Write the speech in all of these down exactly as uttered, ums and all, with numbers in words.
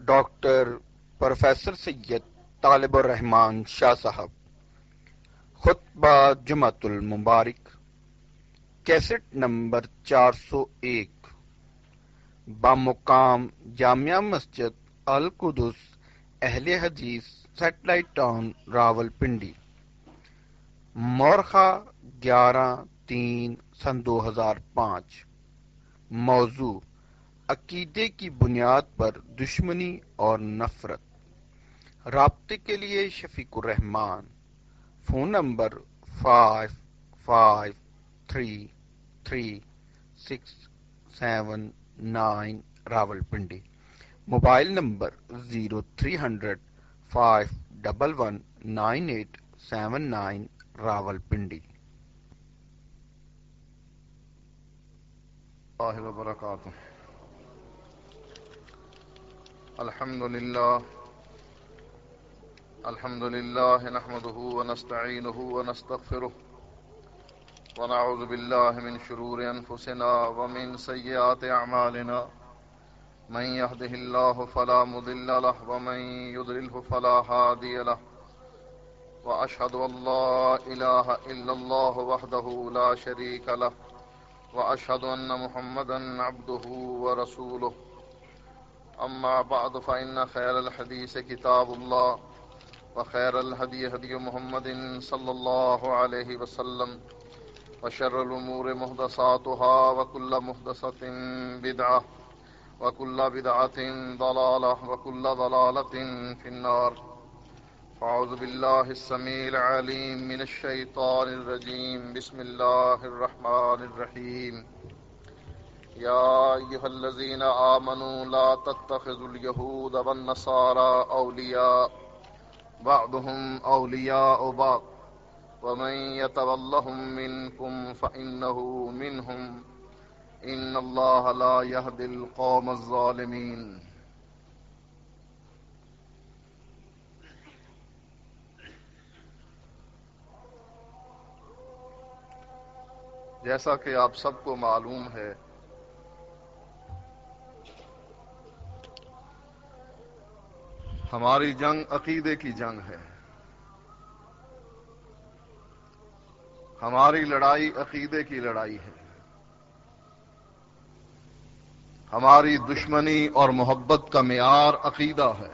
Doctor professor سید طالب الرحمان شاہ صاحب خطبہ جمعۃ المبارک کیسٹ نمبر چار سو ایک بامقام جامعہ مسجد القدس اہل حدیث سیٹلائٹ ٹاؤن راول پنڈی، مورخہ گیارہ تین سن دو ہزار پانچ۔ موضوع: عقیدے کی بنیاد پر دشمنی اور نفرت۔ رابطے کے لیے Shafiq ur Rahman, phone number five five three three six seven nine Rawalpindi, mobile number zero three hundred five double one nine eight seven nine Rawalpindi. اللہ وبرکاتہ۔ الحمد للہ الحمد للہ نحمده ونستعینه ونستغفره ونعوذ باللہ من شرور انفسنا ومن سیئات اعمالنا، من يهده الله فلا مضل له ومن يضلله فلا هادي له، واشهد ان لا اله الا الله وحده لا شريك له، واشهد ان محمدا عبده ورسوله۔ اما بعد فان خير الحديث كتاب الله، وخير الهدي هدي محمد صلى الله عليه وسلم، وشر الامور محدثاتها وكل محدثة بدعة وكل بدعة ضلالة وكل ضلالة في النار۔ فاعوذ بالله السميع العليم من الشيطان الرجيم، بسم الله الرحمن الرحيم۔ يا أيها الذين آمنوا لا تتخذوا اليهود والنصارى أولياء بعضهم أولياء بعض ومن يتولهم منكم فإنه منهم، إن الله لا يهدي القوم الظالمين۔ جیسا کہ آپ سب کو معلوم ہے، ہماری جنگ عقیدے کی جنگ ہے، ہماری لڑائی عقیدے کی لڑائی ہے، ہماری دشمنی اور محبت کا معیار عقیدہ ہے۔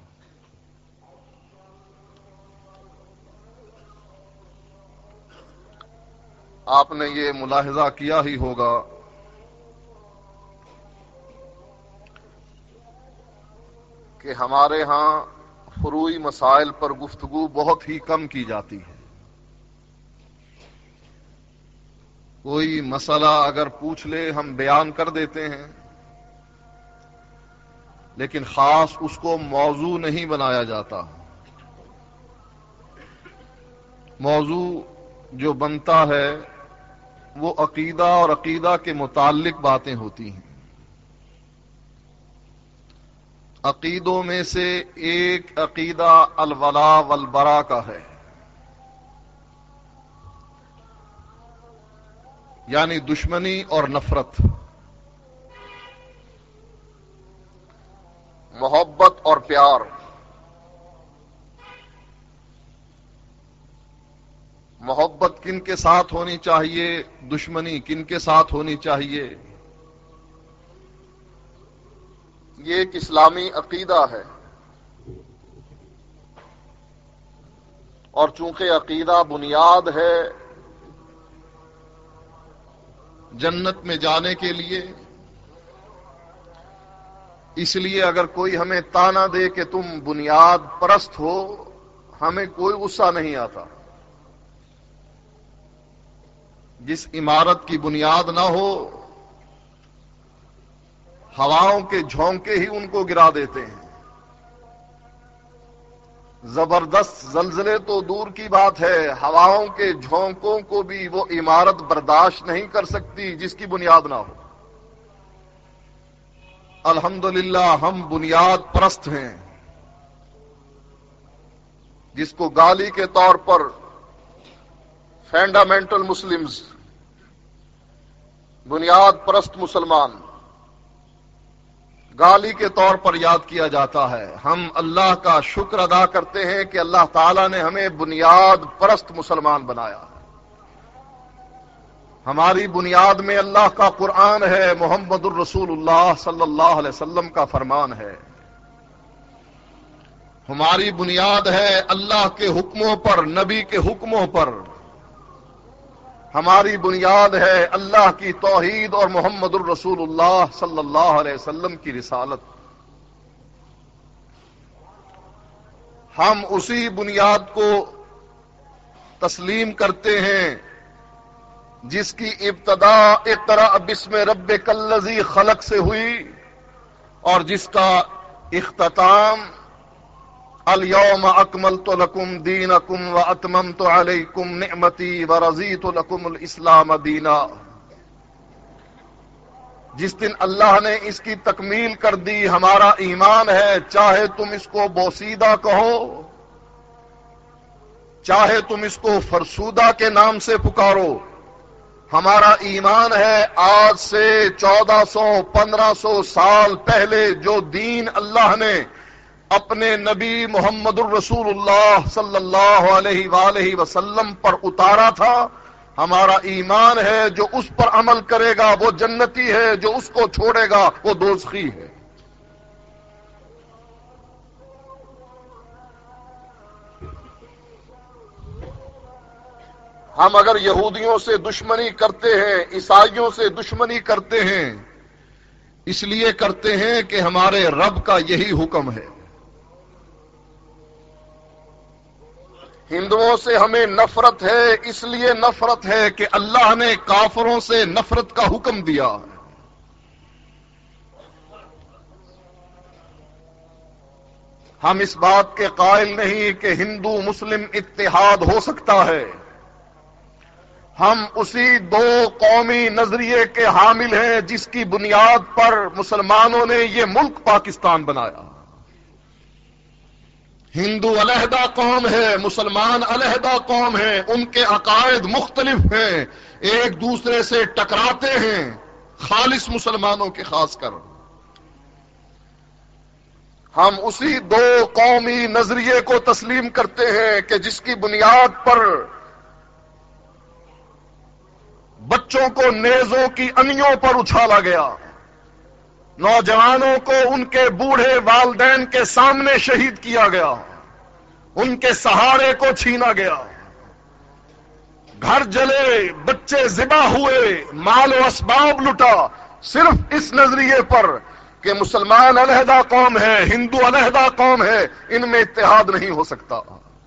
آپ نے یہ ملاحظہ کیا ہی ہوگا کہ ہمارے ہاں فروعی مسائل پر گفتگو بہت ہی کم کی جاتی ہے۔ کوئی مسئلہ اگر پوچھ لے ہم بیان کر دیتے ہیں، لیکن خاص اس کو موضوع نہیں بنایا جاتا۔ موضوع جو بنتا ہے وہ عقیدہ اور عقیدہ کے متعلق باتیں ہوتی ہیں۔ عقیدوں میں سے ایک عقیدہ الولاء والبراء کا ہے، یعنی دشمنی اور نفرت، محبت اور پیار۔ محبت کن کے ساتھ ہونی چاہیے، دشمنی کن کے ساتھ ہونی چاہیے، یہ ایک اسلامی عقیدہ ہے۔ اور چونکہ عقیدہ بنیاد ہے جنت میں جانے کے لیے، اس لیے اگر کوئی ہمیں طعنہ دے کہ تم بنیاد پرست ہو، ہمیں کوئی غصہ نہیں آتا۔ جس عمارت کی بنیاد نہ ہو، ہواؤں کے جھونکے ہی ان کو گرا دیتے ہیں۔ زبردست زلزلے تو دور کی بات ہے، ہواؤں کے جھونکوں کو بھی وہ عمارت برداشت نہیں کر سکتی جس کی بنیاد نہ ہو۔ الحمدللہ ہم بنیاد پرست ہیں، جس کو گالی کے طور پر فنڈامنٹل مسلمز، بنیاد پرست مسلمان، گالی کے طور پر یاد کیا جاتا ہے۔ ہم اللہ کا شکر ادا کرتے ہیں کہ اللہ تعالیٰ نے ہمیں بنیاد پرست مسلمان بنایا ہے۔ ہماری بنیاد میں اللہ کا قرآن ہے، محمد الرسول اللہ صلی اللہ علیہ وسلم کا فرمان ہے۔ ہماری بنیاد ہے اللہ کے حکموں پر، نبی کے حکموں پر۔ ہماری بنیاد ہے اللہ کی توحید اور محمد الرسول اللہ صلی اللہ علیہ وسلم کی رسالت۔ ہم اسی بنیاد کو تسلیم کرتے ہیں جس کی ابتدا اقرأ بسم ربک الذی خلق سے ہوئی اور جس کا اختتام الیوم اکملت لکم دینکم واتممت علیکم نعمتی ورضیت لکم الاسلام دینا۔ جس دن اللہ نے اس کی تکمیل کر دی، ہمارا ایمان ہے، چاہے تم اس کو بوسیدہ کہو، چاہے تم اس کو فرسودہ کے نام سے پکارو، ہمارا ایمان ہے آج سے چودہ سو پندرہ سو سال پہلے جو دین اللہ نے اپنے نبی محمد الرسول اللہ صلی اللہ علیہ وآلہ وسلم پر اتارا تھا، ہمارا ایمان ہے جو اس پر عمل کرے گا وہ جنتی ہے، جو اس کو چھوڑے گا وہ دوزخی ہے۔ ہم اگر یہودیوں سے دشمنی کرتے ہیں، عیسائیوں سے دشمنی کرتے ہیں، اس لیے کرتے ہیں کہ ہمارے رب کا یہی حکم ہے۔ ہندوؤں سے ہمیں نفرت ہے، اس لیے نفرت ہے کہ اللہ نے کافروں سے نفرت کا حکم دیا ہے۔ ہم اس بات کے قائل نہیں کہ ہندو مسلم اتحاد ہو سکتا ہے۔ ہم اسی دو قومی نظریے کے حامل ہیں جس کی بنیاد پر مسلمانوں نے یہ ملک پاکستان بنایا۔ ہندو علیحدہ قوم ہے، مسلمان علیحدہ قوم ہے، ان کے عقائد مختلف ہیں، ایک دوسرے سے ٹکراتے ہیں، خالص مسلمانوں کے خاص کر۔ ہم اسی دو قومی نظریے کو تسلیم کرتے ہیں کہ جس کی بنیاد پر بچوں کو نیزوں کی انیوں پر اچھالا گیا، نوجوانوں کو ان کے بوڑھے والدین کے سامنے شہید کیا گیا، ان کے سہارے کو چھینا گیا، گھر جلے، بچے ذبح ہوئے، مال و اسباب لٹا، صرف اس نظریے پر کہ مسلمان علیحدہ قوم ہے، ہندو علیحدہ قوم ہے، ان میں اتحاد نہیں ہو سکتا۔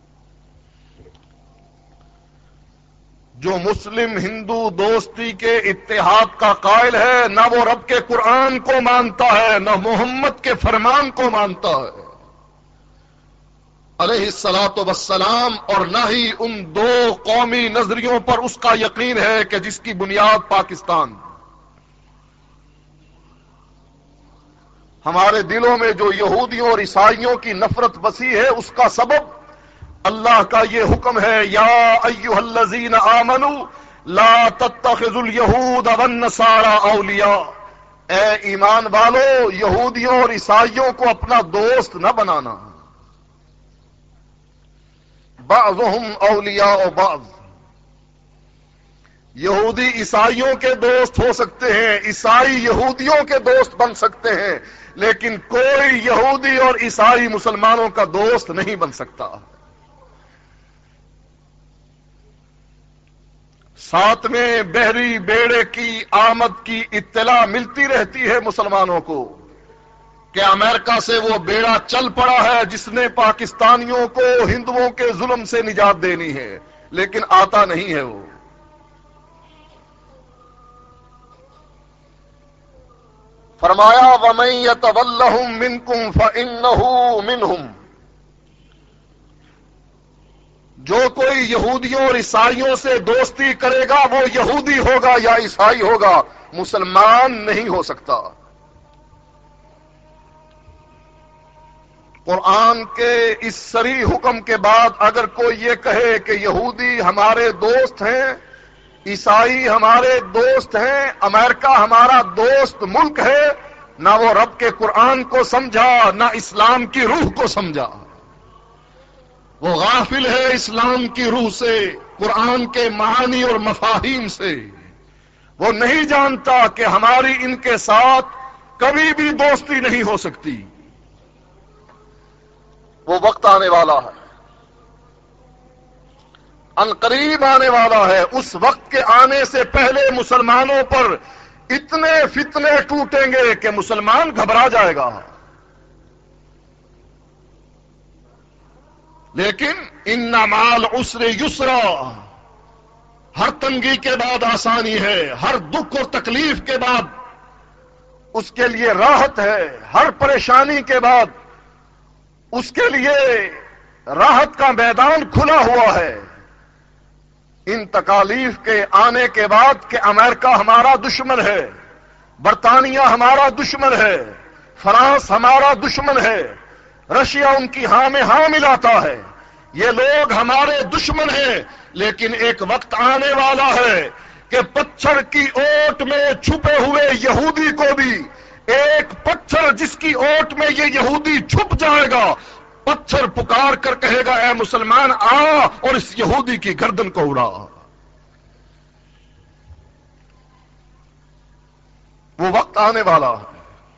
جو مسلم ہندو دوستی کے اتحاد کا قائل ہے، نہ وہ رب کے قرآن کو مانتا ہے، نہ محمد کے فرمان کو مانتا ہے علیہ الصلاۃ والسلام، اور نہ ہی ان دو قومی نظریوں پر اس کا یقین ہے کہ جس کی بنیاد پاکستان۔ ہمارے دلوں میں جو یہودیوں اور عیسائیوں کی نفرت بسی ہے، اس کا سبب اللہ کا یہ حکم ہے، یا ایھا الذین آمنوا لا تتخذوا اليہود والنصارى اولیاء، اے ایمان والو یہودیوں اور عیسائیوں کو اپنا دوست نہ بنانا، بعضهم اولیاء بعض، یہودی عیسائیوں کے دوست ہو سکتے ہیں، عیسائی یہودیوں کے دوست بن سکتے ہیں، لیکن کوئی یہودی اور عیسائی مسلمانوں کا دوست نہیں بن سکتا۔ ساتھ میں بحری بیڑے کی آمد کی اطلاع ملتی رہتی ہے مسلمانوں کو کہ امریکہ سے وہ بیڑا چل پڑا ہے جس نے پاکستانیوں کو ہندوؤں کے ظلم سے نجات دینی ہے، لیکن آتا نہیں ہے وہ۔ فرمایا وَمَن يَتَوَلَّهُم مِّنكُمْ فَإِنَّهُ مِنْهُمْ، جو کوئی یہودیوں اور عیسائیوں سے دوستی کرے گا وہ یہودی ہوگا یا عیسائی ہوگا، مسلمان نہیں ہو سکتا۔ قرآن کے اس صریح حکم کے بعد اگر کوئی یہ کہے کہ یہودی ہمارے دوست ہیں، عیسائی ہمارے دوست ہیں، امریکہ ہمارا دوست ملک ہے، نہ وہ رب کے قرآن کو سمجھا، نہ اسلام کی روح کو سمجھا. وہ غافل ہے اسلام کی روح سے، قرآن کے معانی اور مفاہیم سے. وہ نہیں جانتا کہ ہماری ان کے ساتھ کبھی بھی دوستی نہیں ہو سکتی. وہ وقت آنے والا ہے، ان قریب آنے والا ہے. اس وقت کے آنے سے پہلے مسلمانوں پر اتنے فتنے ٹوٹیں گے کہ مسلمان گھبرا جائے گا. لیکن ان مع العسر یسرا، ہر تنگی کے بعد آسانی ہے، ہر دکھ اور تکلیف کے بعد اس کے لیے راحت ہے، ہر پریشانی کے بعد اس کے لیے راحت کا میدان کھلا ہوا ہے. ان تکالیف کے آنے کے بعد کہ امریکہ ہمارا دشمن ہے، برطانیہ ہمارا دشمن ہے، فرانس ہمارا دشمن ہے، رشیا ان کی ہاں میں ہاں ملاتا ہے، یہ لوگ ہمارے دشمن ہیں. لیکن ایک وقت آنے والا ہے کہ پتھر کی اوٹ میں چھپے ہوئے یہودی کو بھی، ایک پتھر جس کی اوٹ میں یہ یہودی چھپ جائے گا، پتھر پکار کر کہے گا اے مسلمان آ اور اس یہودی کی گردن کو اڑا. وہ وقت آنے والا ہے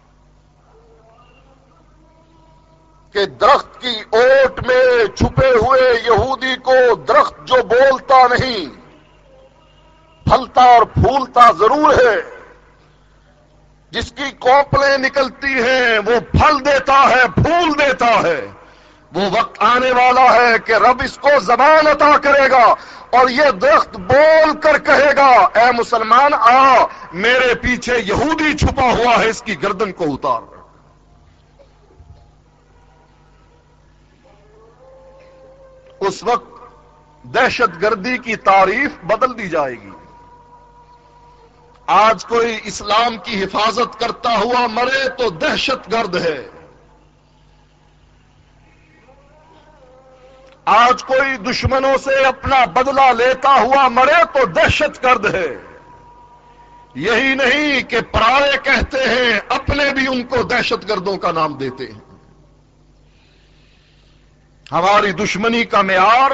کہ درخت کی اوٹ میں چھپے ہوئے یہودی کو، درخت جو بولتا نہیں، پھلتا اور پھولتا ضرور ہے، جس کی کوپلیں نکلتی ہیں وہ پھل دیتا ہے، پھول دیتا ہے. وہ وقت آنے والا ہے کہ رب اس کو زبان عطا کرے گا اور یہ درخت بول کر کہے گا اے مسلمان آ، میرے پیچھے یہودی چھپا ہوا ہے، اس کی گردن کو اتار. اس وقت دہشت گردی کی تعریف بدل دی جائے گی. آج کوئی اسلام کی حفاظت کرتا ہوا مرے تو دہشت گرد ہے. آج کوئی دشمنوں سے اپنا بدلہ لیتا ہوا مرے تو دہشت گرد ہے. یہی نہیں کہ پرائے کہتے ہیں، اپنے بھی ان کو دہشت گردوں کا نام دیتے ہیں. ہماری دشمنی کا معیار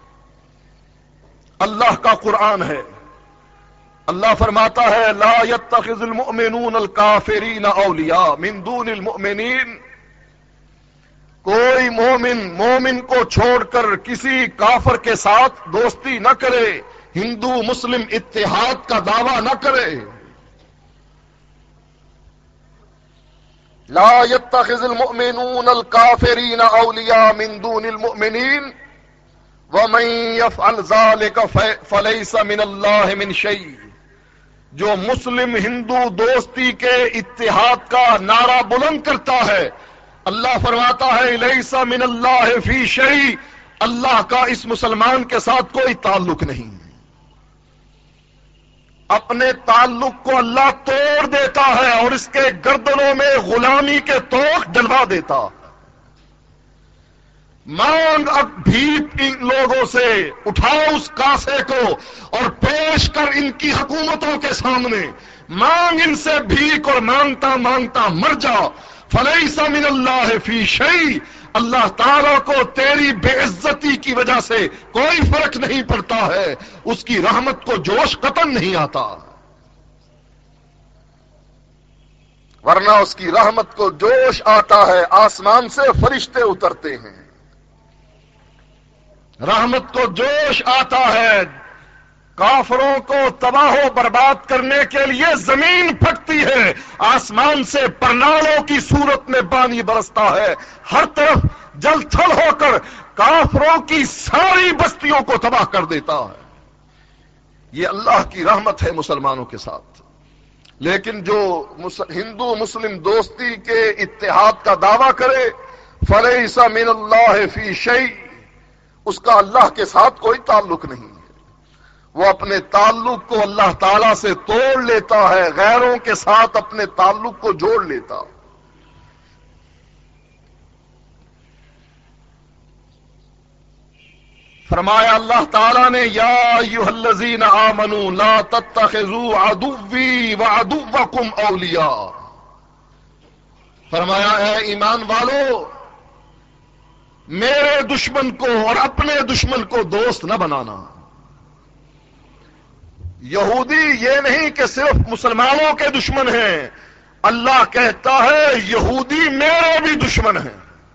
اللہ کا قرآن ہے. اللہ فرماتا ہے لا يتخذ المؤمنون الکافرین اولیاء من دون المؤمنین. کوئی مومن مومن کو چھوڑ کر کسی کافر کے ساتھ دوستی نہ کرے، ہندو مسلم اتحاد کا دعویٰ نہ کرے. لا يتخذ المؤمنون الكافرين اولیاء من دون المؤمنین ومن يفعل ذلك فليس من الله من شيء. جو مسلم ہندو دوستی کے اتحاد کا نعرہ بلند کرتا ہے، اللہ فرماتا ہے لیس من اللہ فی شیء، اللہ کا اس مسلمان کے ساتھ کوئی تعلق نہیں. اپنے تعلق کو اللہ توڑ دیتا ہے اور اس کے گردنوں میں غلامی کے توق ڈلوا دیتا. مانگ اب بھیپ ان لوگوں سے، اٹھاؤ اس کاسے کو اور پیش کر ان کی حکومتوں کے سامنے. مانگ ان سے بھیک اور مانگتا مانگتا مر جا. فلیس من اللہ فی شیء، اللہ تعالیٰ کو تیری بے عزتی کی وجہ سے کوئی فرق نہیں پڑتا ہے، اس کی رحمت کو جوش قطن نہیں آتا. ورنہ اس کی رحمت کو جوش آتا ہے، آسمان سے فرشتے اترتے ہیں. رحمت کو جوش آتا ہے، کافروں کو تباہ و برباد کرنے کے لیے زمین پھٹتی ہے، آسمان سے پرنالوں کی صورت میں پانی برستا ہے، ہر طرف جل تھل ہو کر کافروں کی ساری بستیوں کو تباہ کر دیتا ہے. یہ اللہ کی رحمت ہے مسلمانوں کے ساتھ. لیکن جو ہندو مسلم دوستی کے اتحاد کا دعویٰ کرے فلیس من اللہ فی شیء، اس کا اللہ کے ساتھ کوئی تعلق نہیں. وہ اپنے تعلق کو اللہ تعالی سے توڑ لیتا ہے، غیروں کے ساتھ اپنے تعلق کو جوڑ لیتا. فرمایا اللہ تعالیٰ نے یا ایھا الذین آمنوا لا تتخذوا عدوی وعدوکم اولیاء. فرمایا اے ایمان والو میرے دشمن کو اور اپنے دشمن کو دوست نہ بنانا. یہودی یہ نہیں کہ صرف مسلمانوں کے دشمن ہیں، اللہ کہتا ہے یہودی میرے بھی دشمن ہیں.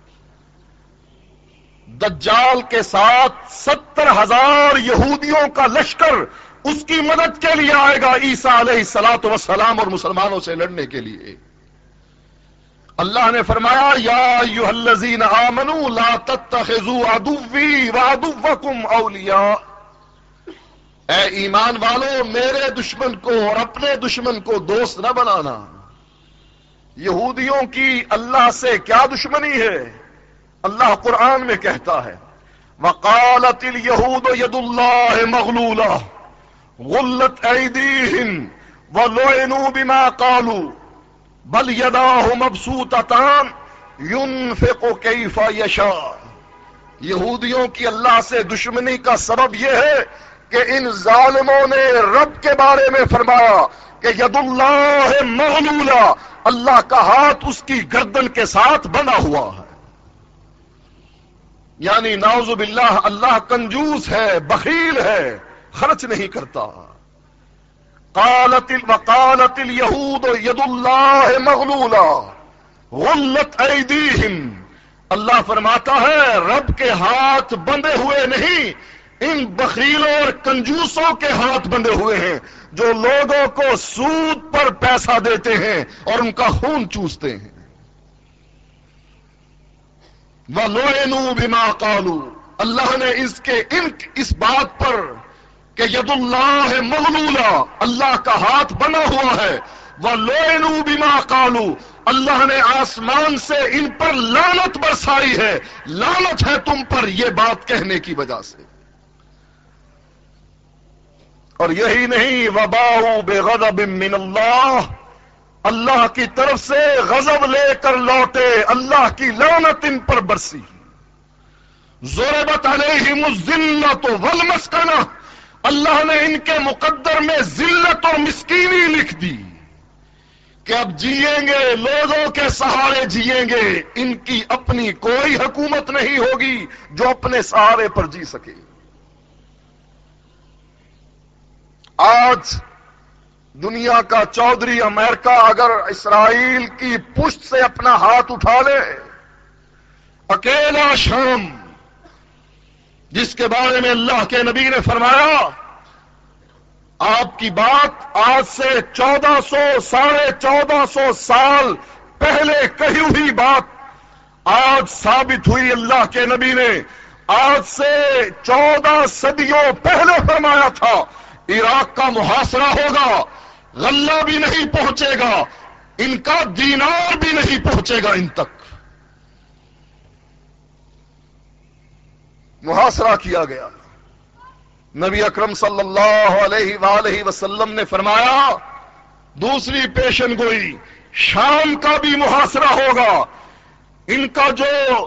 دجال کے ساتھ ستر ہزار یہودیوں کا لشکر اس کی مدد کے لیے آئے گا عیسیٰ علیہ الصلوۃ والسلام اور مسلمانوں سے لڑنے کے لیے. اللہ نے فرمایا یا ایھا الذین آمنوا لا تتخذوا عدوی وعدوکم اولیاء، اے ایمان والو میرے دشمن کو اور اپنے دشمن کو دوست نہ بنانا. یہودیوں کی اللہ سے کیا دشمنی ہے؟ اللہ قرآن میں کہتا ہے وقالت الیہود ید اللہ مغلولہ غلت ایدیہم ولعنوا بما قالوا بل یداہ مبسوطتان ينفق کیف یشاء. یہودیوں کی اللہ سے دشمنی کا سبب یہ ہے کہ ان ظالموں نے رب کے بارے میں فرمایا کہ ید اللہ مغلولہ، اللہ کا ہاتھ اس کی گردن کے ساتھ بنا ہوا ہے. یعنی نعوذ باللہ اللہ کنجوس ہے، بخیل ہے، خرچ نہیں کرتا. قالت وقالت الیہود ید اللہ مغلولہ غلت ایدیہم، اللہ فرماتا ہے رب کے ہاتھ بندے ہوئے نہیں، ان بخیلوں اور کنجوسوں کے ہاتھ بندے ہوئے ہیں جو لوگوں کو سود پر پیسہ دیتے ہیں اور ان کا خون چوستے ہیں. وَلُعِنُوا بِمَا قَالُوا، اللہ نے اس کے ان اس بات پر کہ ید اللہ مغلولہ، اللہ کا ہاتھ بنا ہوا ہے، وَلُعِنُوا بِمَا قَالُوا، اللہ نے آسمان سے ان پر لعنت برسائی ہے، لعنت ہے تم پر یہ بات کہنے کی وجہ سے. اور یہی نہیں وَبَاءُوا بِغَضَبٍ مِّنَ اللَّهِ، اللہ کی طرف سے غضب لے کر لوٹے، اللہ کی لعنت ان پر برسی. ضربت علیہم الذلۃ والمسکنہ، اللہ نے ان کے مقدر میں ذلت اور مسکینی لکھ دی کہ اب جیئیں گے لوگوں کے سہارے جیئیں گے، ان کی اپنی کوئی حکومت نہیں ہوگی جو اپنے سہارے پر جی سکے. آج دنیا کا چودھری امریکہ اگر اسرائیل کی پشت سے اپنا ہاتھ اٹھا لے، اکیلا شام جس کے بارے میں اللہ کے نبی نے فرمایا آپ کی بات آج سے چودہ سو ساڑھے چودہ سو سال پہلے کہی ہوئی بات آج ثابت ہوئی. اللہ کے نبی نے آج سے چودہ صدیوں پہلے فرمایا تھا عراق کا محاصرہ ہوگا، غلہ بھی نہیں پہنچے گا، ان کا دینار بھی نہیں پہنچے گا ان تک. محاصرہ کیا گیا. نبی اکرم صلی اللہ علیہ وآلہ وسلم نے فرمایا دوسری پیشن گوئی شام کا بھی محاصرہ ہوگا، ان کا جو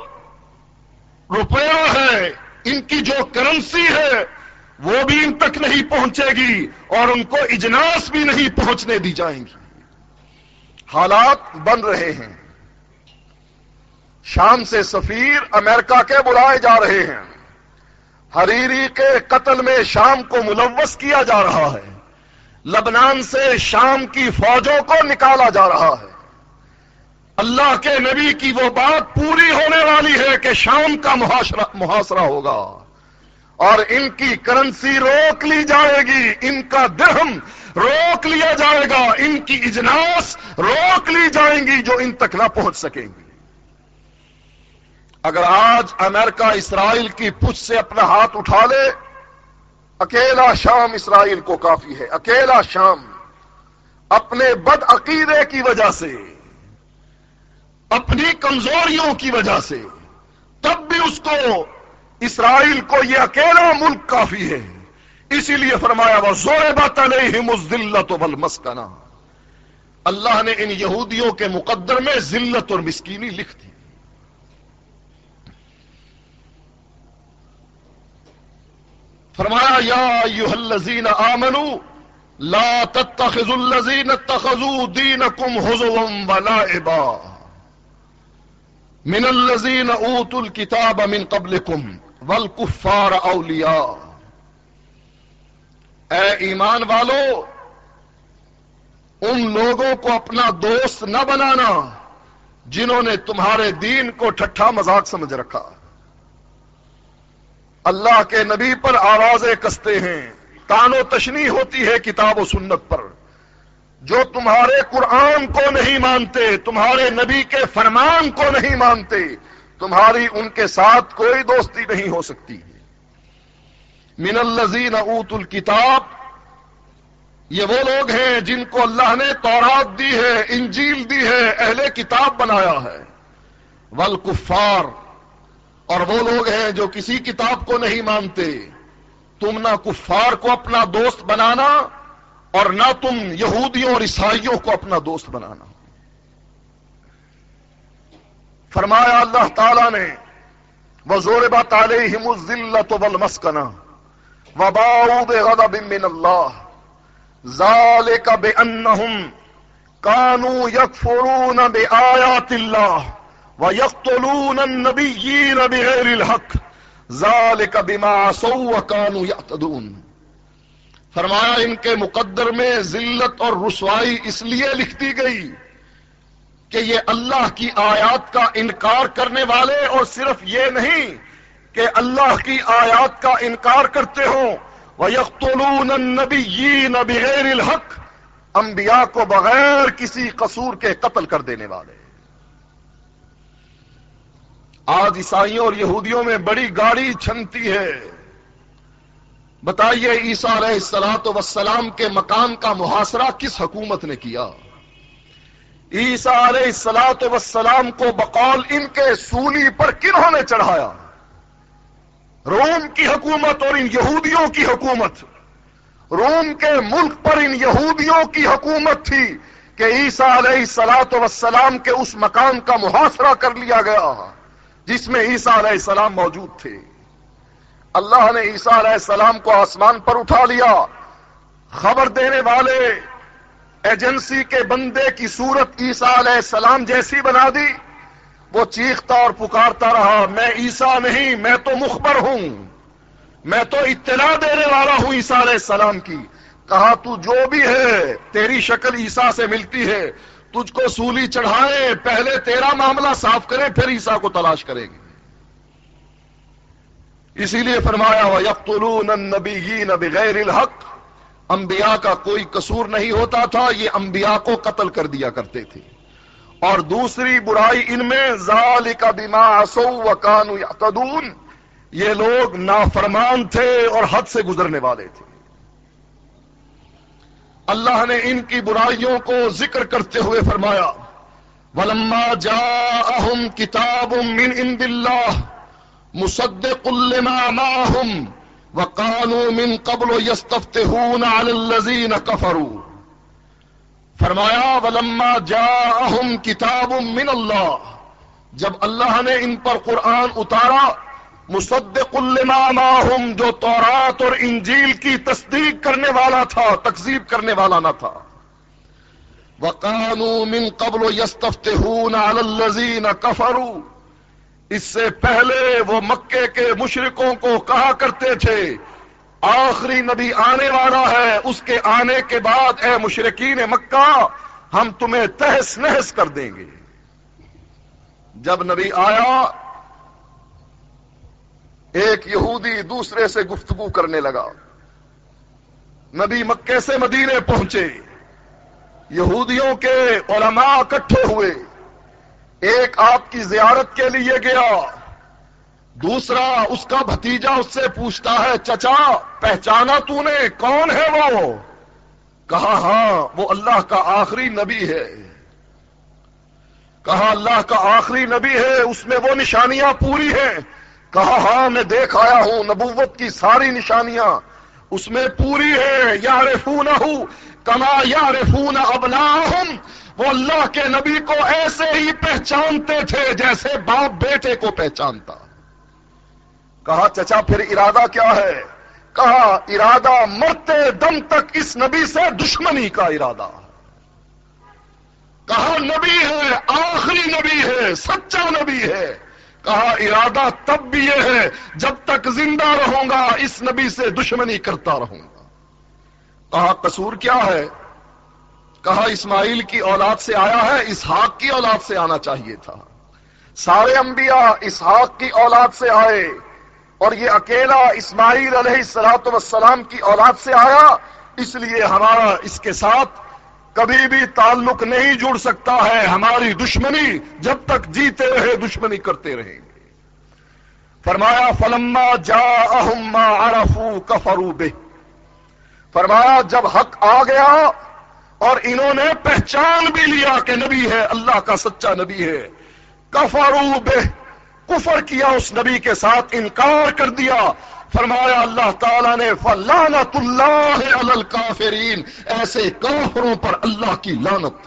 روپیہ ہے، ان کی جو کرنسی ہے وہ بھی ان تک نہیں پہنچے گی اور ان کو اجناس بھی نہیں پہنچنے دی جائیں گی. حالات بن رہے ہیں. شام سے سفیر امریکہ کے بلائے جا رہے ہیں، حریری کے قتل میں شام کو ملوث کیا جا رہا ہے، لبنان سے شام کی فوجوں کو نکالا جا رہا ہے. اللہ کے نبی کی وہ بات پوری ہونے والی ہے کہ شام کا محاصرہ ہوگا اور ان کی کرنسی روک لی جائے گی، ان کا درہم روک لیا جائے گا، ان کی اجناس روک لی جائیں گی جو ان تک نہ پہنچ سکیں گی. اگر آج امریکہ اسرائیل کی پشت سے اپنا ہاتھ اٹھا لے، اکیلا شام اسرائیل کو کافی ہے. اکیلا شام اپنے بد عقیدے کی وجہ سے، اپنی کمزوریوں کی وجہ سے، تب بھی اس کو اسرائیل کو یہ اکیلا ملک کافی ہے. اسی لیے فرمایا وَضُرِبَتْ عَلَيْهِمُ الذِّلَّةُ وَالْمَسْكَنَةُ، اللہ نے ان یہودیوں کے مقدر میں ذلت اور مسکینی لکھ دی. فرمایا یا ایھا الذین آمنوا لا تتخذوا الذین اتخذوا دینکم ہزوا ولعبا، من الذین اوتوا الکتاب من قبلکم والکفار اولیاء، اے ایمان والو ان لوگوں کو اپنا دوست نہ بنانا جنہوں نے تمہارے دین کو ٹھٹھا مذاق سمجھ رکھا، اللہ کے نبی پر آوازیں کستے ہیں، تان و تشنیع ہوتی ہے کتاب و سنت پر، جو تمہارے قرآن کو نہیں مانتے، تمہارے نبی کے فرمان کو نہیں مانتے، تمہاری ان کے ساتھ کوئی دوستی نہیں ہو سکتی۔ من الذین اوتوا الکتاب، یہ وہ لوگ ہیں جن کو اللہ نے تورات دی ہے، انجیل دی ہے، اہل کتاب بنایا ہے، والکفار، اور وہ لوگ ہیں جو کسی کتاب کو نہیں مانتے۔ تم نہ کفار کو اپنا دوست بنانا اور نہ تم یہودیوں اور عیسائیوں کو اپنا دوست بنانا۔ فرمایا اللہ تعالی نے وَضُرِبَتْ عَلَيْهِمُ الذِّلَّةُ وَالْمَسْكَنَةُ وَبَاءُوا بِغَضَبٍ مِّنَ اللَّهِ ذَلِكَ بِأَنَّهُمْ كَانُوا يَكْفُرُونَ بِآيَاتِ اللَّهِ وَيَقْتُلُونَ النَّبِيِّينَ بِغَيْرِ الْحَقِّ ذَلِكَ بِمَا عَصَوْا وَكَانُوا يَعْتَدُونَ۔ فرمایا ان کے مقدر میں ذلت اور رسوائی اس لیے لکھ دی گئی کہ یہ اللہ کی آیات کا انکار کرنے والے، اور صرف یہ نہیں کہ اللہ کی آیات کا انکار کرتے ہوں، وَيَقْتُلُونَ النَّبِيِّينَ بِغَيْرِ الْحَقِّ، انبیاء کو بغیر کسی قصور کے قتل کر دینے والے۔ آج عیسائیوں اور یہودیوں میں بڑی گاڑی چھنتی ہے۔ بتائیے عیسیٰ علیہ الصلوۃ والسلام کے مکان کا محاصرہ کس حکومت نے کیا؟ عیسیٰ علیہ الصلوۃ والسلام کو بقول ان کے سولی پر کنہوں نے چڑھایا؟ روم کی حکومت اور ان یہودیوں کی حکومت۔ روم کے ملک پر ان یہودیوں کی حکومت تھی کہ عیسیٰ علیہ الصلوۃ والسلام کے اس مکان کا محاصرہ کر لیا گیا جس میں عیسیٰ علیہ السلام موجود تھے۔ اللہ نے عیسیٰ علیہ السلام کو آسمان پر اٹھا لیا، خبر دینے والے ایجنسی کے بندے کی صورت عیسیٰ علیہ السلام جیسی بنا دی۔ وہ چیختا اور پکارتا رہا، میں عیسیٰ نہیں، میں تو مخبر ہوں، میں تو اطلاع دینے والا ہوں عیسیٰ علیہ السلام کی۔ کہا تو جو بھی ہے، تیری شکل عیسیٰ سے ملتی ہے، تجھ کو سولی چڑھائے، پہلے تیرا معاملہ صاف کرے، پھر عیسیٰ کو تلاش کریں گے۔ اسی لیے فرمایا وَيَقْتُلُونَ النَّبِيِّينَ بِغَيْرِ الْحَقِّ، انبیاء کا کوئی قصور نہیں ہوتا تھا، یہ انبیاء کو قتل کر دیا کرتے تھے۔ اور دوسری برائی ان میں ذَلِكَ بِمَا عَصَوْا وَكَانُوا يَعْتَدُونَ، یہ لوگ نافرمان تھے اور حد سے گزرنے والے تھے۔ اللہ نے ان کی برائیوں کو ذکر کرتے ہوئے فرمایا وَلَمَّا جَاءَهُمْ كِتَابٌ مِّنْ عِندِ اللَّهِ مصدق لما معهم وقالوا من قبل يستفتحون على الذين كفروا۔ فرمایا ولما جاءهم كتاب من اللہ، جب اللہ نے ان پر قرآن اتارا، مصدق لما معهم، جو تورات اور انجیل کی تصدیق کرنے والا تھا، تکذیب کرنے والا نہ تھا۔ وقالوا من قبل يستفتحون على الذين كفروا، اس سے پہلے وہ مکے کے مشرکوں کو کہا کرتے تھے آخری نبی آنے والا ہے، اس کے آنے کے بعد اے مشرکین مکہ ہم تمہیں تہس نہس کر دیں گے۔ جب نبی آیا، ایک یہودی دوسرے سے گفتگو کرنے لگا۔ نبی مکے سے مدینے پہنچے، یہودیوں کے علماء اکٹھے ہوئے، ایک آپ کی زیارت کے لیے گیا، دوسرا اس کا بھتیجا اس سے پوچھتا ہے چچا پہچانا تو نے، کون ہے وہ؟ کہا ہاں وہ اللہ کا آخری نبی ہے۔ کہا اللہ کا آخری نبی ہے، اس میں وہ نشانیاں پوری ہیں؟ کہا ہاں میں دیکھ آیا ہوں، نبوت کی ساری نشانیاں اس میں پوری ہے۔ یعرفونہ کما یعرفون ابناءہم، وہ اللہ کے نبی کو ایسے ہی پہچانتے تھے جیسے باپ بیٹے کو پہچانتا۔ کہا چچا پھر ارادہ کیا ہے؟ کہا ارادہ مرتے دم تک اس نبی سے دشمنی کا ارادہ۔ کہا نبی ہے، آخری نبی ہے، سچا نبی ہے. کہا ارادہ تب بھی یہ ہے جب تک زندہ رہوں گا اس نبی سے دشمنی کرتا رہوں گا. کہا قصور کیا ہے؟ کہا اسماعیل کی اولاد سے آیا ہے، اسحاق کی اولاد سے آنا چاہیے تھا. سارے انبیاء اسحاق کی اولاد سے آئے اور یہ اکیلا اسماعیل علیہ الصلوۃ والسلام کی اولاد سے آیا، اس لیے ہمارا اس کے ساتھ کبھی بھی تعلق نہیں جڑ سکتا ہے. ہماری دشمنی جب تک جیتے رہے دشمنی کرتے رہیں گے. فرمایا فلما جاءہم ما عرفوا کفروا بہ. فرمایا جب حق آ گیا اور انہوں نے پہچان بھی لیا کہ نبی ہے، اللہ کا سچا نبی ہے، کفروا بہ، کفر کیا اس نبی کے ساتھ، انکار کر دیا. فرمایا اللہ تعالیٰ نے فلعنت اللہ علی الکافرین، ایسے کافروں پر اللہ کی لعنت.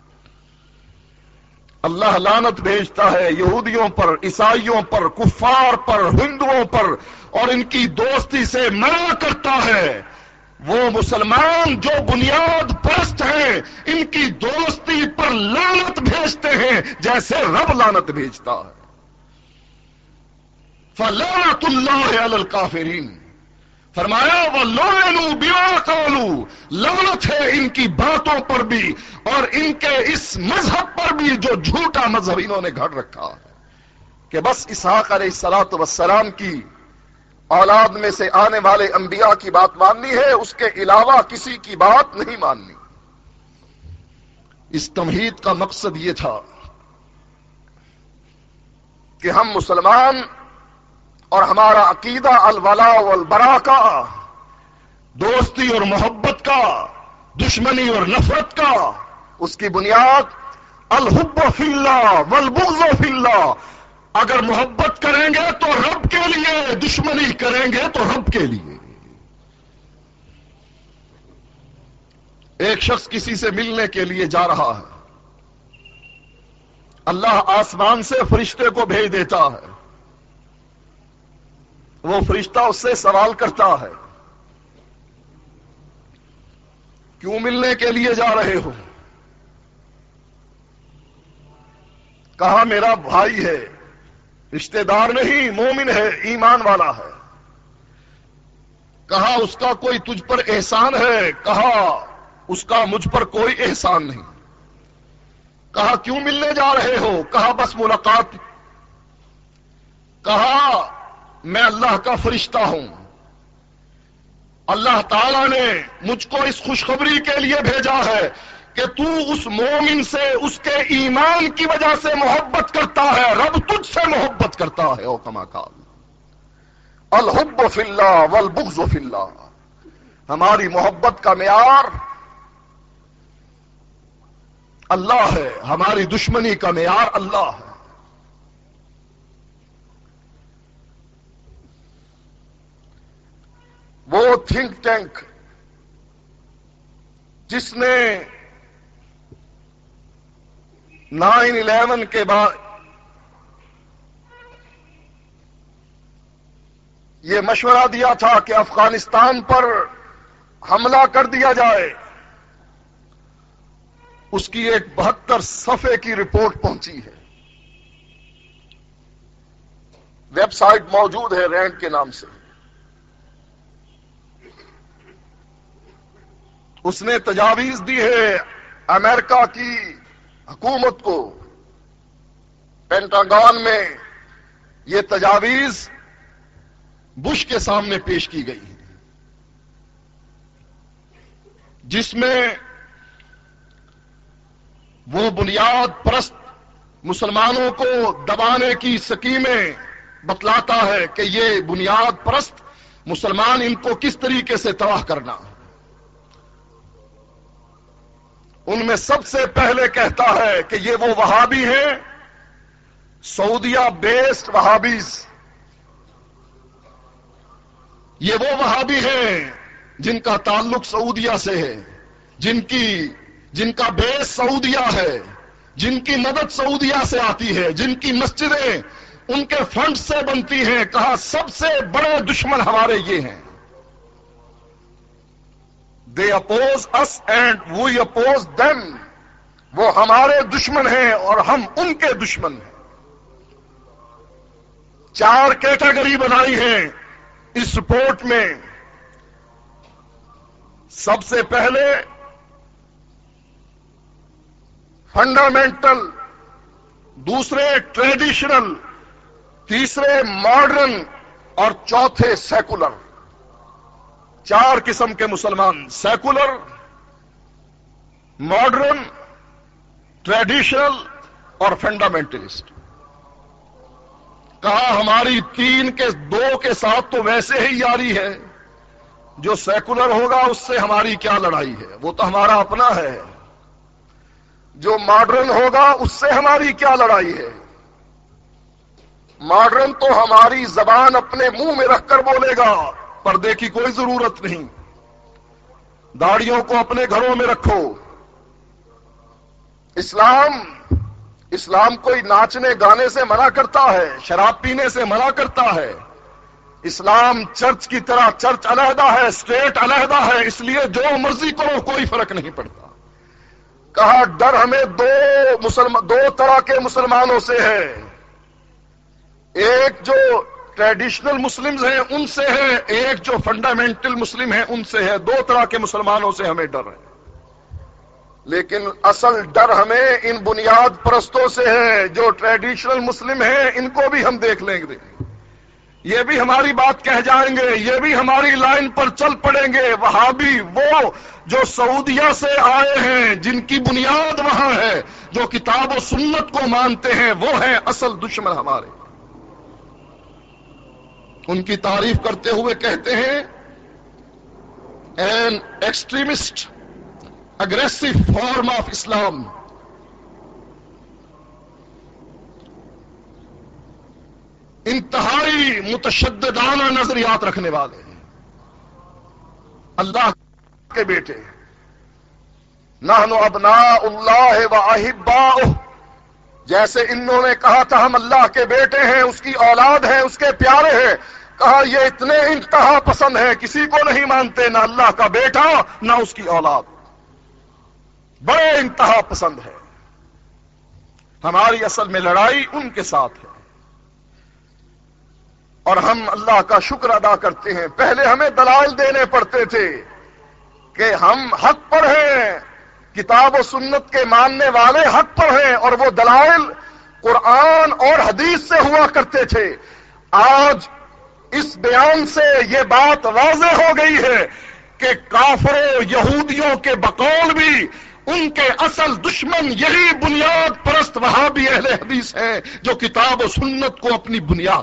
اللہ لعنت بھیجتا ہے یہودیوں پر، عیسائیوں پر، کفار پر، ہندوؤں پر، اور ان کی دوستی سے منع کرتا ہے. وہ مسلمان جو بنیاد پرست ہیں ان کی دوستی پر لعنت بھیجتے ہیں جیسے رب لعنت بھیجتا ہے. فلعنت اللہ علی الکافرین. فرمایا وَلُعِنُوا بِمَا قَالُوا، لعنت ہے ان کی باتوں پر بھی اور ان کے اس مذہب پر بھی جو جھوٹا مذہب انہوں نے گھڑ رکھا ہے کہ بس اسحاق علیہ الصلوۃ والسلام کی اولاد میں سے آنے والے انبیاء کی بات ماننی ہے، اس کے علاوہ کسی کی بات نہیں ماننی. اس تمہید کا مقصد یہ تھا کہ ہم مسلمان اور ہمارا عقیدہ الولاء والبراء کا، دوستی اور محبت کا، دشمنی اور نفرت کا، اس کی بنیاد الحب فی اللہ والبغض فی اللہ. اگر محبت کریں گے تو رب کے لیے، دشمنی کریں گے تو رب کے لیے. ایک شخص کسی سے ملنے کے لیے جا رہا ہے، اللہ آسمان سے فرشتے کو بھیج دیتا ہے. وہ فرشتہ اس سے سوال کرتا ہے کیوں ملنے کے لیے جا رہے ہو؟ کہا میرا بھائی ہے، رشتہ دار نہیں، مومن ہے، ایمان والا ہے. کہا اس کا کوئی تجھ پر احسان ہے؟ کہا اس کا مجھ پر کوئی احسان نہیں. کہا کیوں ملنے جا رہے ہو؟ کہا بس ملاقات. کہا میں اللہ کا فرشتہ ہوں، اللہ تعالیٰ نے مجھ کو اس خوشخبری کے لیے بھیجا ہے کہ تو اس مومن سے اس کے ایمان کی وجہ سے محبت کرتا ہے، رب تجھ سے محبت کرتا ہے. او کما قال الحب فی اللہ والبغض فی اللہ. ہماری محبت کا معیار اللہ ہے، ہماری دشمنی کا معیار اللہ ہے. وہ تھنک ٹینک جس نے نائن الیون کے بعد یہ مشورہ دیا تھا کہ افغانستان پر حملہ کر دیا جائے، اس کی ایک بہتر صفحے کی رپورٹ پہنچی ہے. ویب سائٹ موجود ہے رینڈ کے نام سے. اس نے تجاویز دی ہے امریکہ کی حکومت کو. پینٹاگون میں یہ تجاویز بش کے سامنے پیش کی گئی ہے، جس میں وہ بنیاد پرست مسلمانوں کو دبانے کی سکیمیں بتلاتا ہے کہ یہ بنیاد پرست مسلمان ان کو کس طریقے سے تباہ کرنا. ان میں سب سے پہلے کہتا ہے کہ یہ وہ وہابی ہیں، سعودیہ بیسڈ وہابیز. یہ وہ وہابی ہیں جن کا تعلق سعودیہ سے ہے، جن کی جن کا بیس سعودیہ ہے، جن کی مدد سعودیہ سے آتی ہے، جن کی مسجدیں ان کے فنڈ سے بنتی ہیں. کہا سب سے بڑے دشمن ہمارے یہ ہیں. They oppose us and we oppose them. وہ ہمارے دشمن ہیں اور ہم ان کے دشمن ہیں. چار کیٹیگری بنائی ہیں اس رپورٹ میں. سب سے پہلے فنڈامنٹل، دوسرے ٹریڈیشنل، تیسرے ماڈرن اور چوتھے سیکولر. چار قسم کے مسلمان: سیکولر، ماڈرن، ٹریڈیشنل اور فنڈامنٹلسٹ. کہا ہماری تین کے دو کے ساتھ تو ویسے ہی یاری ہے، جو سیکولر ہوگا اس سے ہماری کیا لڑائی ہے، وہ تو ہمارا اپنا ہے. جو ماڈرن ہوگا اس سے ہماری کیا لڑائی ہے. ماڈرن تو ہماری زبان اپنے منہ میں رکھ کر بولے گا، پردے کی کوئی ضرورت نہیں، داڑھیوں کو اپنے گھروں میں رکھو. اسلام اسلام کوئی ناچنے گانے سے منع کرتا ہے، شراب پینے سے منع کرتا ہے. اسلام چرچ کی طرح چرچ علیحدہ ہے، اسٹیٹ علیحدہ ہے، اس لیے جو مرضی کرو کوئی فرق نہیں پڑتا. کہا ڈر ہمیں دو مسلمان دو طرح کے مسلمانوں سے ہے. ایک جو ٹریڈیشنل مسلمز ہیں ان سے ہے، ایک جو فنڈامنٹل مسلم ہیں ان سے ہے. دو طرح کے مسلمانوں سے ہمیں ڈر ہے. لیکن اصل ڈر ہمیں ان بنیاد پرستوں سے ہے جو ٹریڈیشنل مسلم ہیں. ان کو بھی ہم دیکھ لیں گے، یہ بھی ہماری بات کہہ جائیں گے، یہ بھی ہماری لائن پر چل پڑیں گے. وہابی وہ جو سعودیہ سے آئے ہیں، جن کی بنیاد وہاں ہے، جو کتاب و سنت کو مانتے ہیں، وہ ہیں اصل دشمن ہمارے. ان کی تعریف کرتے ہوئے کہتے ہیں an extremist aggressive form of Islam. انتہائی متشددانہ نظریات رکھنے والے ہیں. اللہ کے بیٹے نحن ابناء اللہ و احباؤہ، جیسے انہوں نے کہا تھا ہم اللہ کے بیٹے ہیں، اس کی اولاد ہیں، اس کے پیارے ہیں. کہا یہ اتنے انتہا پسند ہیں، کسی کو نہیں مانتے، نہ اللہ کا بیٹا نہ اس کی اولاد. بڑے انتہا پسند ہے. ہماری اصل میں لڑائی ان کے ساتھ ہے، اور ہم اللہ کا شکر ادا کرتے ہیں. پہلے ہمیں دلائل دینے پڑتے تھے کہ ہم حق پر ہیں، کتاب و سنت کے ماننے والے حق پر ہیں، اور وہ دلائل قرآن اور حدیث سے ہوا کرتے تھے. آج اس بیان سے یہ بات واضح ہو گئی ہے کہ کافروں یہودیوں کے بقول بھی ان کے اصل دشمن یہی بنیاد پرست وہابی اہل حدیث ہیں جو کتاب و سنت کو اپنی بنیاد.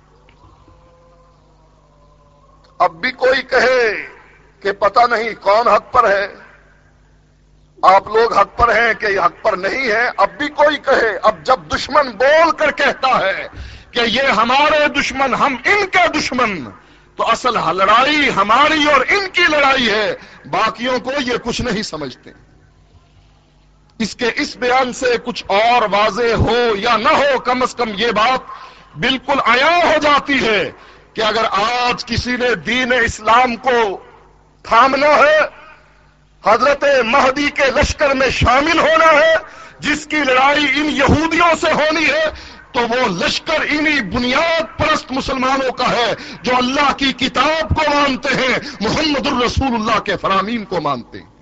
اب بھی کوئی کہے کہ پتہ نہیں کون حق پر ہے، آپ لوگ حق پر ہیں کہ یہ حق پر نہیں ہے. اب بھی کوئی کہے، اب جب دشمن بول کر کہتا ہے کہ یہ ہمارے دشمن، ہم ان کے دشمن، تو اصل لڑائی ہماری اور ان کی لڑائی ہے. باقیوں کو یہ کچھ نہیں سمجھتے. اس کے اس بیان سے کچھ اور واضح ہو یا نہ ہو، کم از کم یہ بات بالکل عیاں ہو جاتی ہے کہ اگر آج کسی نے دین اسلام کو تھامنا ہے، حضرت مہدی کے لشکر میں شامل ہونا ہے، جس کی لڑائی ان یہودیوں سے ہونی ہے، تو وہ لشکر انہی بنیاد پرست مسلمانوں کا ہے جو اللہ کی کتاب کو مانتے ہیں، محمد الرسول اللہ کے فرامین کو مانتے ہیں.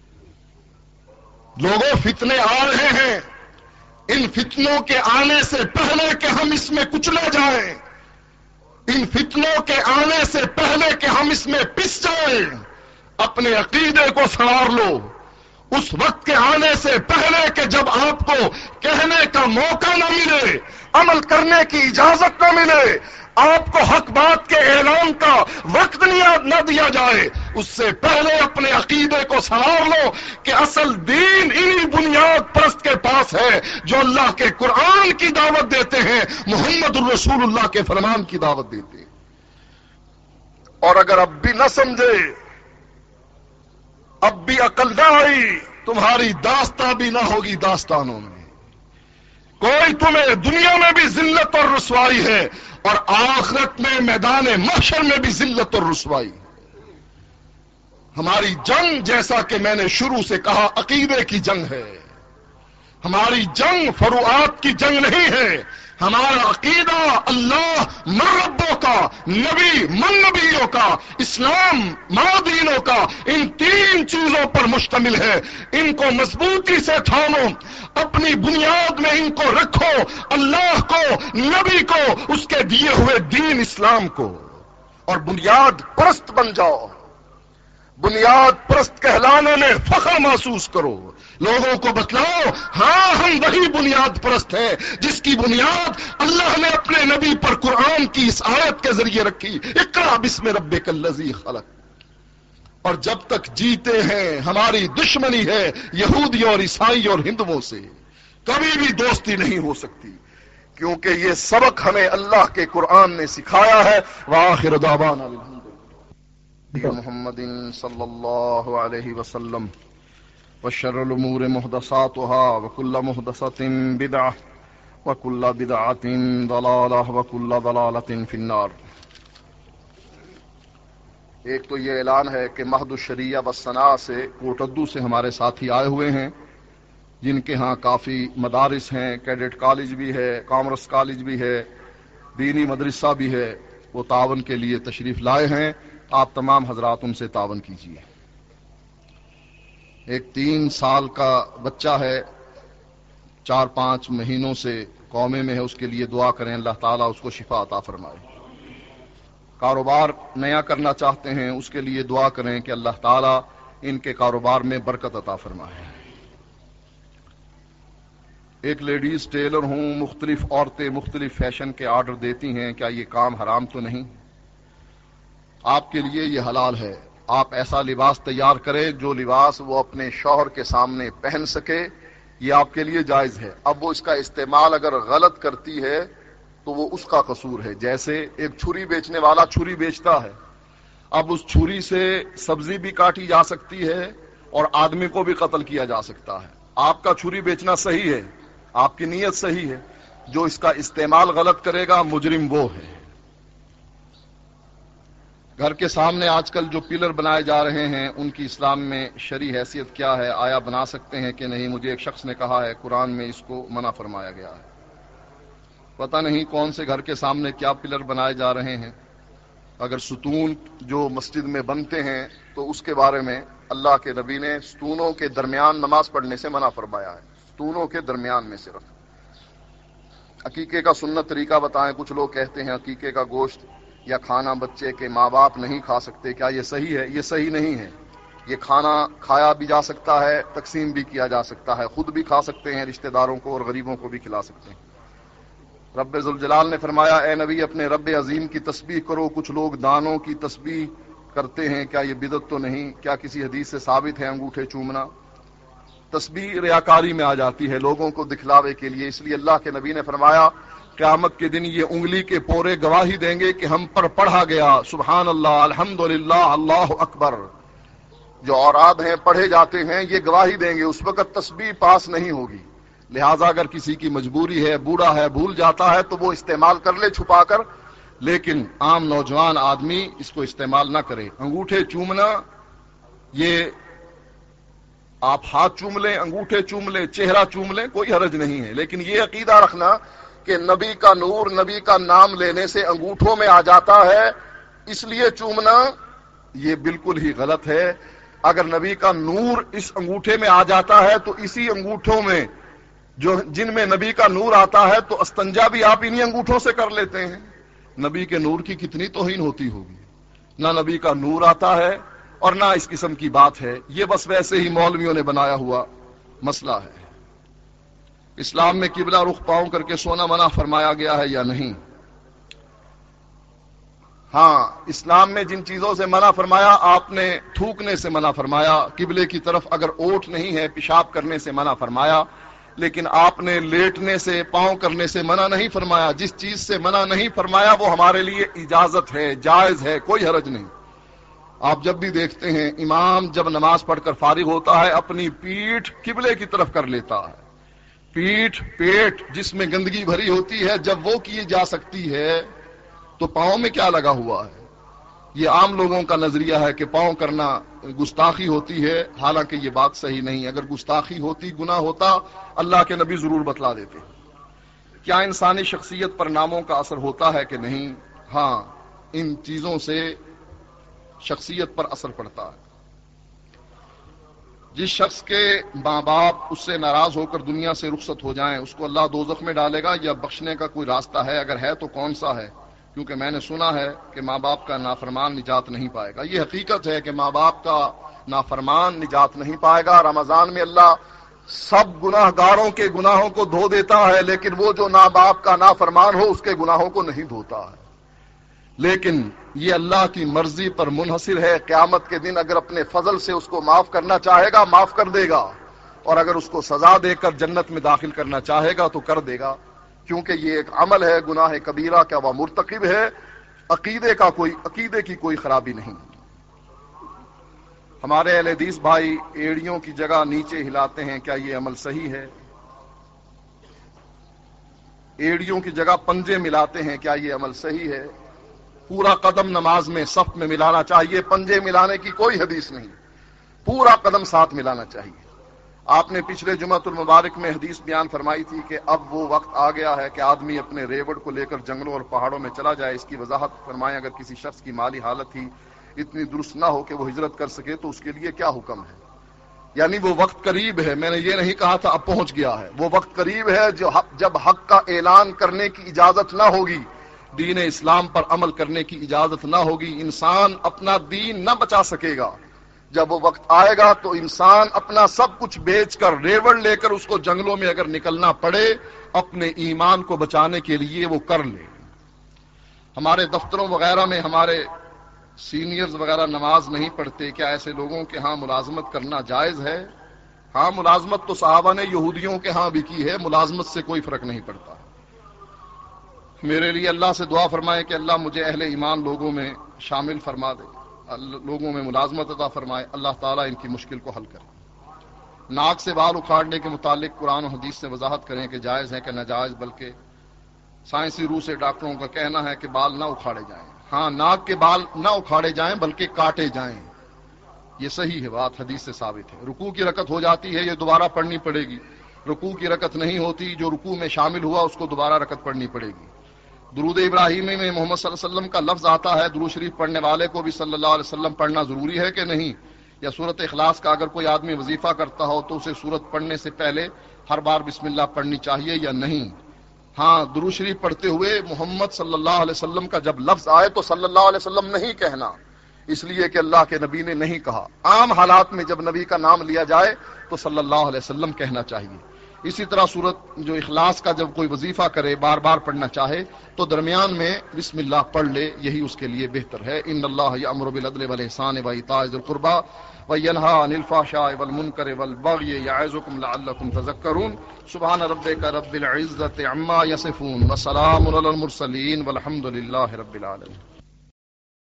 لوگوں فتنے آ رہے ہیں، ان فتنوں کے آنے سے پہلے کہ ہم اس میں کچلے جائیں، ان فتنوں کے آنے سے پہلے کہ ہم اس میں پس جائیں، اپنے عقیدے کو سنوار لو. اس وقت کے آنے سے پہلے کہ جب آپ کو کہنے کا موقع نہ ملے، عمل کرنے کی اجازت نہ ملے، آپ کو حق بات کے اعلان کا وقت نہ دیا جائے، اس سے پہلے اپنے عقیدے کو سنوار لو کہ اصل دین انہی بنیاد پرست کے پاس ہے جو اللہ کے قرآن کی دعوت دیتے ہیں، محمد الرسول اللہ کے فرمان کی دعوت دیتے ہیں. اور اگر اب بھی نہ سمجھے، اب بھی عقل نہ آئی، تمہاری داستان بھی نہ ہوگی داستانوں میں. کوئی تمہیں دنیا میں بھی ذلت اور رسوائی ہے، اور آخرت میں میدان محشر میں بھی ذلت اور رسوائی. ہماری جنگ، جیسا کہ میں نے شروع سے کہا، عقیدے کی جنگ ہے. ہماری جنگ فروعات کی جنگ نہیں ہے. ہمارا عقیدہ اللہ من ربوں کا، نبی من نبیوں کا، اسلام من دینوں کا، ان تین چیزوں پر مشتمل ہے. ان کو مضبوطی سے تھامو، اپنی بنیاد میں ان کو رکھو، اللہ کو، نبی کو، اس کے دیے ہوئے دین اسلام کو، اور بنیاد پرست بن جاؤ. بنیاد پرست کہلانے میں فخر محسوس کرو. لوگوں کو بتلاؤ ہاں ہم وہی بنیاد پرست ہیں جس کی بنیاد اللہ نے اپنے نبی پر قرآن کی اس آیت کے ذریعے رکھی، اقرأ بسم ربک الذی خلق. اور جب تک جیتے ہیں ہماری دشمنی ہے یہودی اور عیسائی اور ہندوؤں سے، کبھی بھی دوستی نہیں ہو سکتی، کیونکہ یہ سبق ہمیں اللہ کے قرآن نے سکھایا ہے. وآخر دعوانا محمد صلی اللہ علیہ وسلم. وشر الامور محدثاتها وكل محدثة بدعة وكل بدعة ضلالة وكل ضلالة في النار. ایک تو یہ اعلان ہے کہ مہد الشریعہ والثناء سے کوٹدو سے ہمارے ساتھی آئے ہوئے ہیں، جن کے ہاں کافی مدارس ہیں، کیڈٹ کالج بھی ہے، کامرس کالج بھی ہے، دینی مدرسہ بھی ہے. وہ تعاون کے لیے تشریف لائے ہیں. آپ تمام حضرات ان سے تعاون کیجیے. ایک تین سال کا بچہ ہے، چار پانچ مہینوں سے قومے میں ہے، اس کے لیے دعا کریں اللہ تعالیٰ اس کو شفا عطا فرمائے. کاروبار نیا کرنا چاہتے ہیں، اس کے لیے دعا کریں کہ اللہ تعالیٰ ان کے کاروبار میں برکت عطا فرمائے. ایک لیڈیز ٹیلر ہوں، مختلف عورتیں مختلف فیشن کے آرڈر دیتی ہیں، کیا یہ کام حرام تو نہیں؟ آپ کے لیے یہ حلال ہے. آپ ایسا لباس تیار کریں جو لباس وہ اپنے شوہر کے سامنے پہن سکے، یہ آپ کے لیے جائز ہے. اب وہ اس کا استعمال اگر غلط کرتی ہے تو وہ اس کا قصور ہے. جیسے ایک چھری بیچنے والا چھری بیچتا ہے، اب اس چھری سے سبزی بھی کاٹی جا سکتی ہے اور آدمی کو بھی قتل کیا جا سکتا ہے. آپ کا چھری بیچنا صحیح ہے، آپ کی نیت صحیح ہے، جو اس کا استعمال غلط کرے گا مجرم وہ ہے. گھر کے سامنے آج کل جو پلر بنائے جا رہے ہیں ان کی اسلام میں شرعی حیثیت کیا ہے؟ آیا بنا سکتے ہیں کہ نہیں؟ مجھے ایک شخص نے کہا ہے قرآن میں اس کو منع فرمایا گیا ہے. پتہ نہیں کون سے گھر کے سامنے کیا پلر بنائے جا رہے ہیں. اگر ستون جو مسجد میں بنتے ہیں تو اس کے بارے میں اللہ کے نبی نے ستونوں کے درمیان نماز پڑھنے سے منع فرمایا ہے، ستونوں کے درمیان میں صرف. عقیقے کا سنت طریقہ بتائیں. کچھ لوگ کہتے ہیں عقیقے کا گوشت یا کھانا بچے کے ماں باپ نہیں کھا سکتے، کیا یہ صحیح ہے؟ یہ صحیح نہیں ہے. یہ کھانا کھایا بھی جا سکتا ہے، تقسیم بھی کیا جا سکتا ہے، خود بھی کھا سکتے ہیں، رشتہ داروں کو اور غریبوں کو بھی کھلا سکتے ہیں. رب ذوالجلال نے فرمایا اے نبی اپنے رب عظیم کی تسبیح کرو. کچھ لوگ دانوں کی تسبیح کرتے ہیں، کیا یہ بدعت تو نہیں؟ کیا کسی حدیث سے ثابت ہے انگوٹھے چومنا؟ تسبیح ریاکاری میں آ جاتی ہے، لوگوں کو دکھلاوے کے لیے. اس لیے اللہ کے نبی نے فرمایا قیامت کے دن یہ انگلی کے پورے گواہی دیں گے کہ ہم پر پڑھا گیا سبحان اللہ، الحمدللہ، اللہ اکبر. جو اوراد ہیں پڑھے جاتے ہیں یہ گواہی دیں گے. اس وقت تسبیح پاس نہیں ہوگی. لہٰذا اگر کسی کی مجبوری ہے، بوڑھا ہے، بھول جاتا ہے تو وہ استعمال کر لے چھپا کر، لیکن عام نوجوان آدمی اس کو استعمال نہ کرے. انگوٹھے چومنا، یہ آپ ہاتھ چوم لیں، انگوٹھے چوم لیں، چہرہ چوم لیں، کوئی حرج نہیں ہے. لیکن یہ عقیدہ رکھنا کہ نبی کا نور، نبی کا نام لینے سے انگوٹھوں میں آ جاتا ہے اس لیے چومنا، یہ بالکل ہی غلط ہے. اگر نبی کا نور اس انگوٹھے میں آ جاتا ہے تو اسی انگوٹھوں میں جو جن میں نبی کا نور آتا ہے تو استنجا بھی آپ انہی انگوٹھوں سے کر لیتے ہیں. نبی کے نور کی کتنی توہین ہوتی ہوگی. نہ نبی کا نور آتا ہے اور نہ اس قسم کی بات ہے. یہ بس ویسے ہی مولویوں نے بنایا ہوا مسئلہ ہے. اسلام میں قبلہ رخ پاؤں کر کے سونا منع فرمایا گیا ہے یا نہیں؟ ہاں، اسلام میں جن چیزوں سے منع فرمایا، آپ نے تھوکنے سے منع فرمایا، قبلے کی طرف اگر اوٹ نہیں ہے پیشاب کرنے سے منع فرمایا، لیکن آپ نے لیٹنے سے، پاؤں کرنے سے منع نہیں فرمایا. جس چیز سے منع نہیں فرمایا وہ ہمارے لیے اجازت ہے، جائز ہے، کوئی حرج نہیں. آپ جب بھی دیکھتے ہیں امام جب نماز پڑھ کر فارغ ہوتا ہے اپنی پیٹھ قبلے کی طرف کر لیتا ہے. پیٹھ، پیٹ جس میں گندگی بھری ہوتی ہے جب وہ کی جا سکتی ہے تو پاؤں میں کیا لگا ہوا ہے؟ یہ عام لوگوں کا نظریہ ہے کہ پاؤں کرنا گستاخی ہوتی ہے، حالانکہ یہ بات صحیح نہیں۔ اگر گستاخی ہوتی، گناہ ہوتا، اللہ کے نبی ضرور بتلا دیتے۔ کیا انسانی شخصیت پر ناموں کا اثر ہوتا ہے کہ نہیں؟ ہاں، ان چیزوں سے شخصیت پر اثر پڑتا ہے۔ جس شخص کے ماں باپ اس سے ناراض ہو کر دنیا سے رخصت ہو جائیں، اس کو اللہ دوزخ میں ڈالے گا یا بخشنے کا کوئی راستہ ہے؟ اگر ہے تو کون سا ہے؟ کیونکہ میں نے سنا ہے کہ ماں باپ کا نافرمان نجات نہیں پائے گا۔ یہ حقیقت ہے کہ ماں باپ کا نافرمان نجات نہیں پائے گا۔ رمضان میں اللہ سب گناہ گاروں کے گناہوں کو دھو دیتا ہے، لیکن وہ جو ماں باپ کا نافرمان ہو اس کے گناہوں کو نہیں دھوتا ہے۔ لیکن یہ اللہ کی مرضی پر منحصر ہے۔ قیامت کے دن اگر اپنے فضل سے اس کو معاف کرنا چاہے گا معاف کر دے گا، اور اگر اس کو سزا دے کر جنت میں داخل کرنا چاہے گا تو کر دے گا، کیونکہ یہ ایک عمل ہے، گناہ کبیرہ کا وہ مرتکب ہے۔ عقیدے کا کوئی عقیدے کی کوئی خرابی نہیں۔ ہمارے اہل حدیث بھائی ایڑیوں کی جگہ نیچے ہلاتے ہیں، کیا یہ عمل صحیح ہے؟ ایڑیوں کی جگہ پنجے ملاتے ہیں، کیا یہ عمل صحیح ہے؟ پورا قدم نماز میں صف میں ملانا چاہیے، پنجے ملانے کی کوئی حدیث نہیں، پورا قدم ساتھ ملانا چاہیے۔ آپ نے پچھلے جمعۃ المبارک میں حدیث بیان فرمائی تھی کہ اب وہ وقت آ گیا ہے کہ آدمی اپنے ریوڑ کو لے کر جنگلوں اور پہاڑوں میں چلا جائے۔ اس کی وضاحت فرمائیں، اگر کسی شخص کی مالی حالت ہی اتنی درست نہ ہو کہ وہ ہجرت کر سکے تو اس کے لیے کیا حکم ہے؟ یعنی وہ وقت قریب ہے، میں نے یہ نہیں کہا تھا اب پہنچ گیا ہے، وہ وقت قریب ہے جو جب حق کا اعلان کرنے کی اجازت نہ ہوگی، دین اسلام پر عمل کرنے کی اجازت نہ ہوگی، انسان اپنا دین نہ بچا سکے گا۔ جب وہ وقت آئے گا تو انسان اپنا سب کچھ بیچ کر ریوڑ لے کر اس کو جنگلوں میں اگر نکلنا پڑے اپنے ایمان کو بچانے کے لیے وہ کر لے۔ ہمارے دفتروں وغیرہ میں ہمارے سینئرز وغیرہ نماز نہیں پڑھتے، کیا ایسے لوگوں کے ہاں ملازمت کرنا جائز ہے؟ ہاں، ملازمت تو صحابہ نے یہودیوں کے ہاں بھی کی ہے، ملازمت سے کوئی فرق نہیں پڑتا۔ میرے لیے اللہ سے دعا فرمائے کہ اللہ مجھے اہل ایمان لوگوں میں شامل فرما دے، لوگوں میں ملازمت عطا فرمائے، اللہ تعالیٰ ان کی مشکل کو حل کرے۔ ناک سے بال اکھاڑنے کے متعلق قرآن و حدیث سے وضاحت کریں کہ جائز ہے کہ ناجائز، بلکہ سائنسی روح سے ڈاکٹروں کا کہنا ہے کہ بال نہ اکھاڑے جائیں۔ ہاں، ناک کے بال نہ اکھاڑے جائیں بلکہ کاٹے جائیں، یہ صحیح ہے، بات حدیث سے ثابت ہے۔ رکوع کی رکعت ہو جاتی ہے، یہ دوبارہ پڑھنی پڑے گی۔ رکوع کی رکعت نہیں ہوتی، جو رکوع میں شامل ہوا اس کو دوبارہ رکعت پڑھنی پڑے گی۔ درود ابراہیمی میں محمد صلی اللہ علیہ وسلم کا لفظ آتا ہے، درود شریف پڑھنے والے کو بھی صلی اللہ علیہ وسلم پڑھنا ضروری ہے کہ نہیں؟ یا سورت اخلاص کا اگر کوئی آدمی وظیفہ کرتا ہو تو اسے سورت پڑھنے سے پہلے ہر بار بسم اللہ پڑھنی چاہیے یا نہیں؟ ہاں، درود شریف پڑھتے ہوئے محمد صلی اللہ علیہ وسلم کا جب لفظ آئے تو صلی اللہ علیہ وسلم نہیں کہنا، اس لیے کہ اللہ کے نبی نے نہیں کہا۔ عام حالات میں جب نبی کا نام لیا جائے تو صلی اللہ علیہ وسلم کہنا چاہیے۔ اسی طرح سورت جو اخلاص کا جب کوئی وظیفہ کرے بار بار پڑھنا چاہے تو درمیان میں بسم اللہ پڑھ لے، یہی اس کے لیے بہتر ہے۔ ان اللہ یأمر بالعدل والإحسان وإیتاء ذی القربى وینہی عن الفحشاء والمنکر والبغی یعظکم لعلکم تذکرون۔ سبحان ربک رب العزة عما یصفون وسلام علی المرسلین والحمد للہ رب العالمین۔